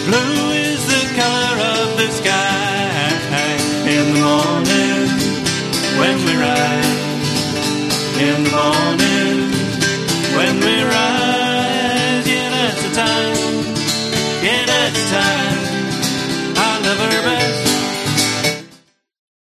Blue is the color of the sky. In the morning when we ride, in the morning when we rise, yeah, that's the time, yeah, that's the time. I love her back.